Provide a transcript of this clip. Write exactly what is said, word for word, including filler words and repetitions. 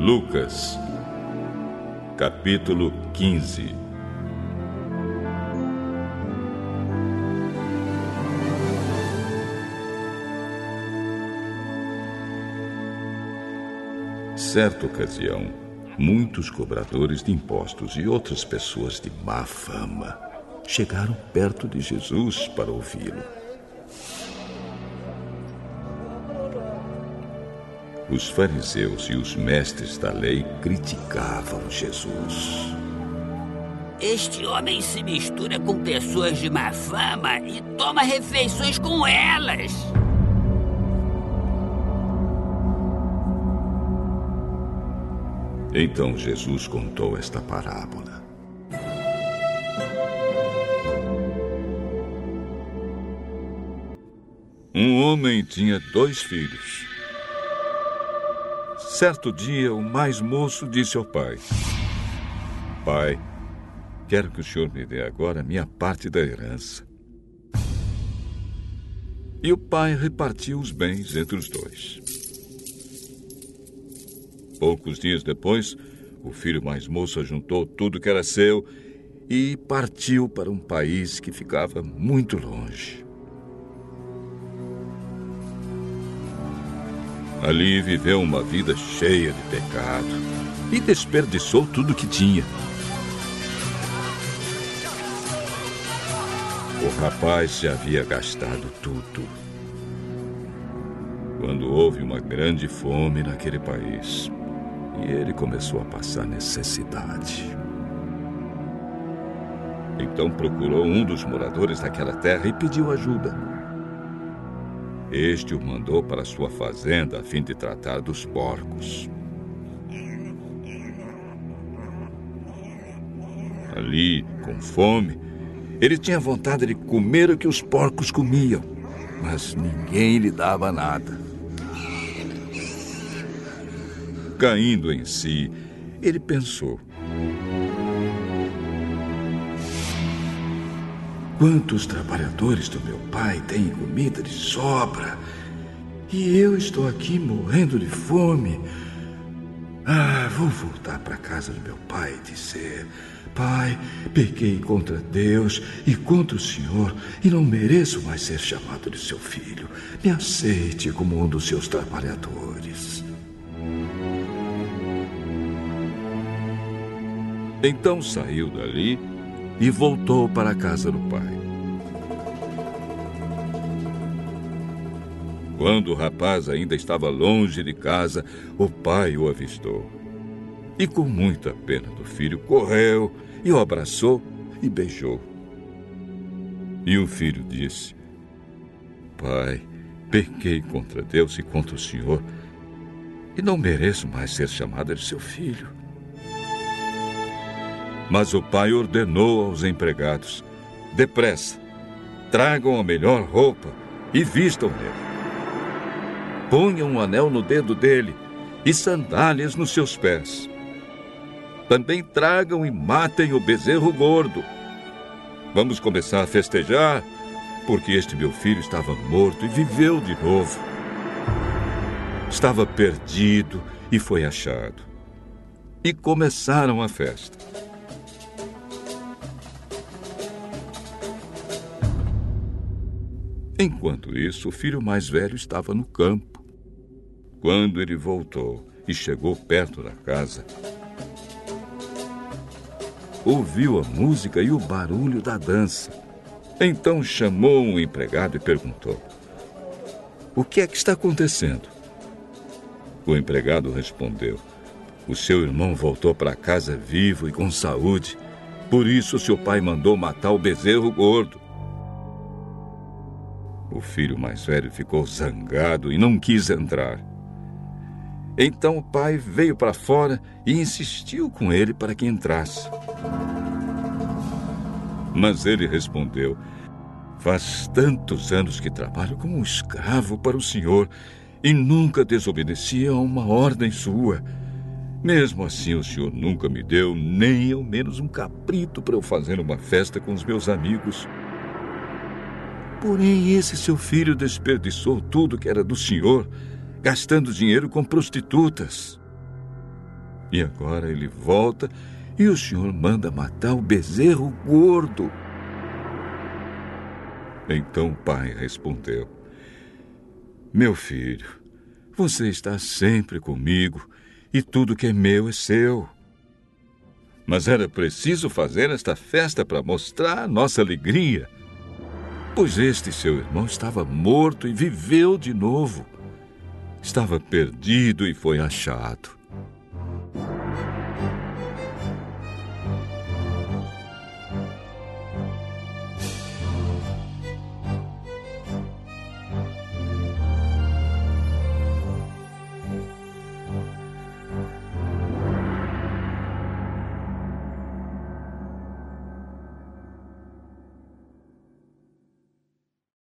Lucas, capítulo quinze. Certa ocasião, muitos cobradores de impostos e outras pessoas de má fama chegaram perto de Jesus para ouvi-lo. Os fariseus e os mestres da lei criticavam Jesus. Este homem se mistura com pessoas de má fama e toma refeições com elas. Então Jesus contou esta parábola. Um homem tinha dois filhos. Certo dia, o mais moço disse ao pai: Pai, quero que o senhor me dê agora a minha parte da herança. E o pai repartiu os bens entre os dois. Poucos dias depois, o filho mais moço ajuntou tudo que era seu e partiu para um país que ficava muito longe. Ali viveu uma vida cheia de pecado e desperdiçou tudo que tinha. O rapaz já havia gastado tudo. Quando houve uma grande fome naquele país, e ele começou a passar necessidade. Então procurou um dos moradores daquela terra e pediu ajuda. Este o mandou para sua fazenda a fim de tratar dos porcos. Ali, com fome, ele tinha vontade de comer o que os porcos comiam, mas ninguém lhe dava nada. Caindo em si, ele pensou: quantos trabalhadores do meu pai têm comida de sobra e eu estou aqui morrendo de fome. Ah, vou voltar para a casa do meu pai e dizer: Pai, pequei contra Deus e contra o Senhor e não mereço mais ser chamado de seu filho. Me aceite como um dos seus trabalhadores. Então saiu dali e voltou para a casa do pai. Quando o rapaz ainda estava longe de casa, o pai o avistou. E com muita pena do filho, correu e o abraçou e beijou. E o filho disse: Pai, pequei contra Deus e contra o Senhor e não mereço mais ser chamado de seu filho. Mas o pai ordenou aos empregados: depressa, tragam a melhor roupa e vistam nele. Ponham um anel no dedo dele e sandálias nos seus pés. Também tragam e matem o bezerro gordo. Vamos começar a festejar, porque este meu filho estava morto e viveu de novo. Estava perdido e foi achado. E começaram a festa. Enquanto isso, o filho mais velho estava no campo. Quando ele voltou e chegou perto da casa, ouviu a música e o barulho da dança. Então chamou um empregado e perguntou: O que é que está acontecendo? O empregado respondeu: O seu irmão voltou para casa vivo e com saúde. Por isso seu pai mandou matar o bezerro gordo. O filho mais velho ficou zangado e não quis entrar. Então o pai veio para fora e insistiu com ele para que entrasse. Mas ele respondeu: Faz tantos anos que trabalho como um escravo para o senhor e nunca desobedeci a uma ordem sua. Mesmo assim, o senhor nunca me deu nem ao menos um cabrito para eu fazer uma festa com os meus amigos. Porém, esse seu filho desperdiçou tudo que era do senhor, gastando dinheiro com prostitutas. E agora ele volta e o senhor manda matar o bezerro gordo. Então o pai respondeu: meu filho, você está sempre comigo e tudo que é meu é seu. Mas era preciso fazer esta festa para mostrar a nossa alegria, pois este seu irmão estava morto e viveu de novo. Estava perdido e foi achado.